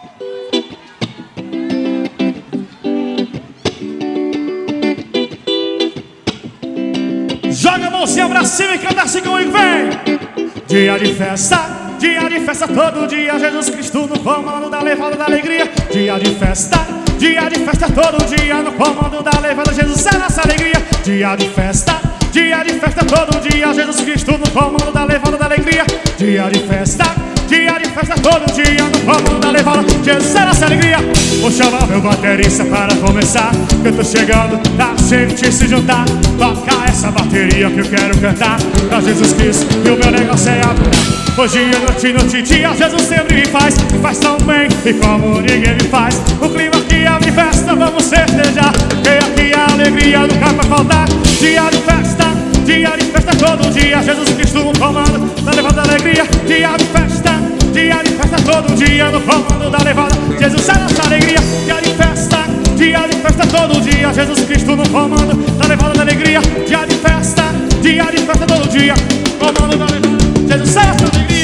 Joga a mãozinha pra cima e canta assim comigo, vem! Dia de festa todo dia, Jesus Cristo no comando da levada da alegria. Dia de festa todo dia, no comando da levada, Jesus é nossa alegria. Dia de festa todo dia, Jesus Cristo no comando da levada da alegria. Dia de festa todo dia, no comando da levada, Jesus é nossa alegria. Vou chamar meu baterista para começar, que eu tô chegando, tá gente se juntar. Toca essa bateria que eu quero cantar pra Jesus Cristo, e o meu negócio é adorar. Hoje é noite, dia, Jesus sempre me faz tão bem e como ninguém me faz. O clima aqui é de festa, vamos festejar, porque aqui a alegria nunca vai faltar. Dia de festa todo dia, Jesus Cristo no comando da levada da alegria. Dia de festa todo dia, no comando da levada, Jesus é nossa alegria. Dia de festa todo dia, Jesus Cristo no comando da levada da alegria. Dia de festa todo dia, comando da levada, Jesus é nossa alegria.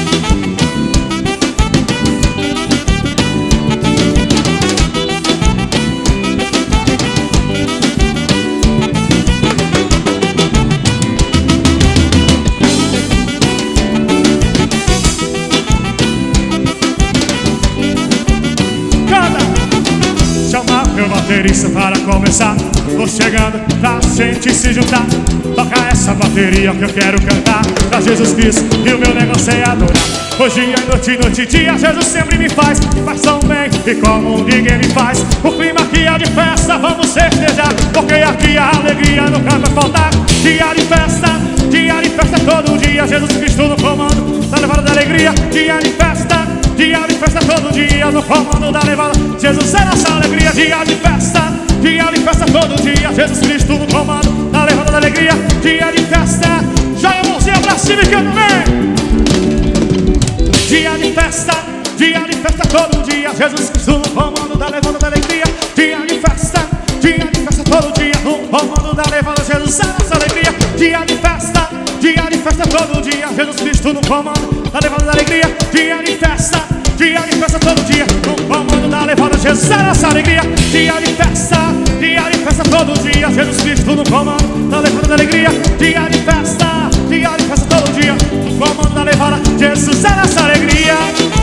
Chamar meu baterista para começar. Tô chegando pra gente se juntar. Toca essa bateria que eu quero cantar pra Jesus Cristo, e o meu negócio é adorar. Hoje é noite, dia, Jesus sempre me faz tão bem e como ninguém me faz. O clima aqui é de festa, vamos festejar, porque aqui a alegria nunca vai faltar. Dia de festa todo dia, Jesus Cristo no comando da levada da alegria. Dia de festa todo dia, no comando da levada, Jesus é nossa alegria. Dia de festa todo dia, Jesus Cristo no comando da levada da alegria. Dia de festa, joga a mãozinha pra cima e canta bem. Dia de festa todo dia, Jesus Cristo no comando da levada da alegria. Dia de festa todo dia, no comando da levada, Jesus é nossa alegria. Dia de festa todo dia, Jesus Cristo no comando da levada da alegria. Dia de festa todo dia, no comando da levada, Jesus é nossa alegria. Dia de festa todo dia, Jesus Cristo no comando da levada da alegria. Dia de festa todo dia, no comando da levada, Jesus é nossa alegria.